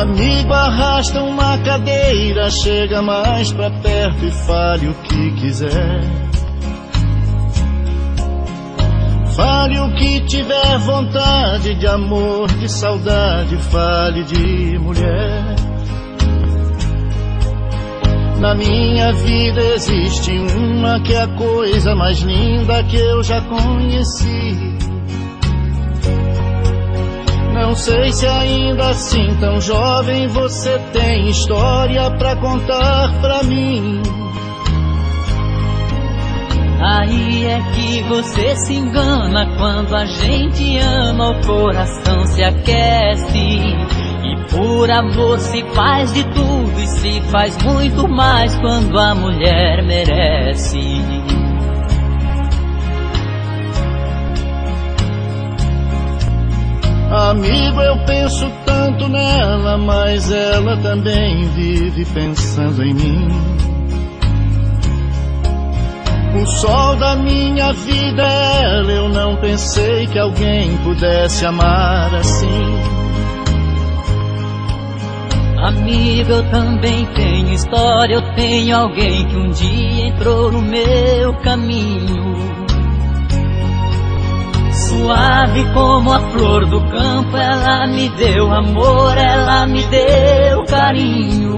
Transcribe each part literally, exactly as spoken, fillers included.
Amigo, arrasta uma cadeira, chega mais pra perto e fale o que quiser. Fale o que tiver vontade, de amor, de saudade, fale de mulher. Na minha vida existe uma que é a coisa mais linda que eu já conheci. Não sei se ainda assim tão jovem você tem história pra contar pra mim. Aí é que você se engana, quando a gente ama o coração se aquece. E por amor se faz de tudo e se faz muito mais quando a mulher merece. Amigo, eu penso tanto nela, mas ela também vive pensando em mim. O sol da minha vida é ela, eu não pensei que alguém pudesse amar assim. Amigo, eu também tenho história, eu tenho alguém que um dia entrou no meu caminho. Suave como a flor do campo, ela me deu amor, ela me deu carinho.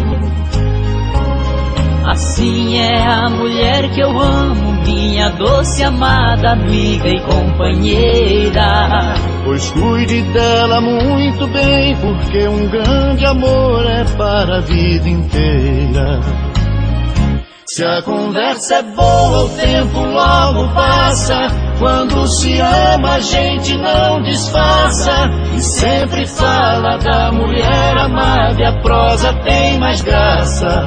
Assim é a mulher que eu amo, minha doce amada amiga e companheira. Pois cuide dela muito bem, porque um grande amor é para a vida inteira. Se a conversa é boa, o tempo logo passa. Quando se ama, a gente não disfarça. E sempre fala da mulher amada, e a prosa tem mais graça.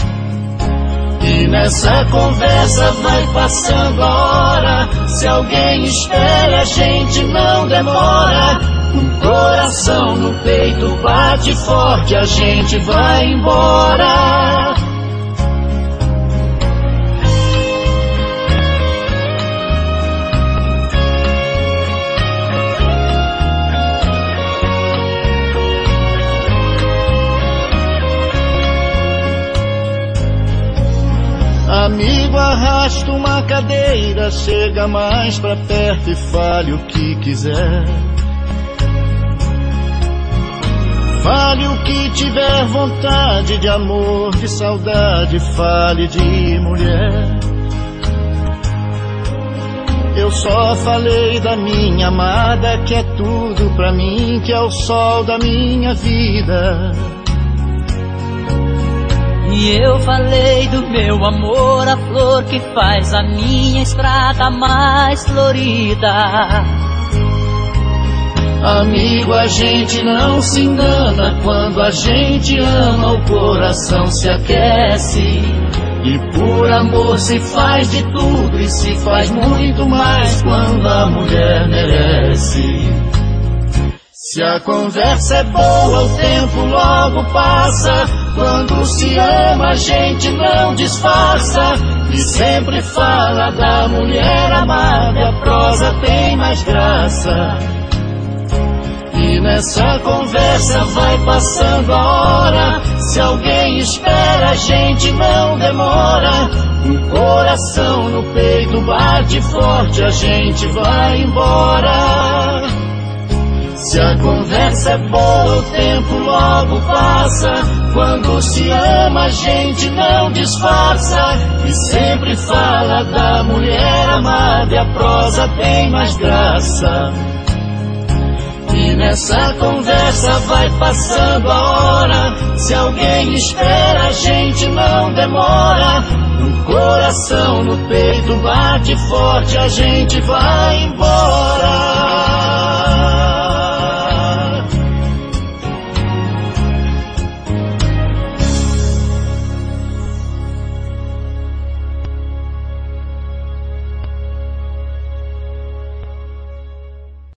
E nessa conversa vai passando a hora. Se alguém espera, a gente não demora. Um coração no peito bate forte, a gente vai embora. Amigo, arrasta uma cadeira, chega mais pra perto e fale o que quiser. Fale o que tiver vontade, de amor, de saudade, fale de mulher. Eu só falei da minha amada, que é tudo pra mim, que é o sol da minha vida. E eu falei do meu amor, a flor que faz a minha estrada mais florida. Amigo, a gente não se engana, quando a gente ama o coração se aquece. E por amor se faz de tudo e se faz muito mais quando a mulher merece. Se a conversa é boa, o tempo logo passa. Quando se ama, a gente não disfarça. E sempre fala da mulher amada, e a prosa tem mais graça. E nessa conversa vai passando a hora. Se alguém espera, a gente não demora. Um coração no peito bate forte, a gente vai embora. Se a conversa é boa, o tempo logo passa. Quando se ama, a gente não disfarça. E sempre fala da mulher amada, e a prosa tem mais graça. E nessa conversa vai passando a hora. Se alguém espera, a gente não demora. Um coração no peito bate forte, a gente vai embora.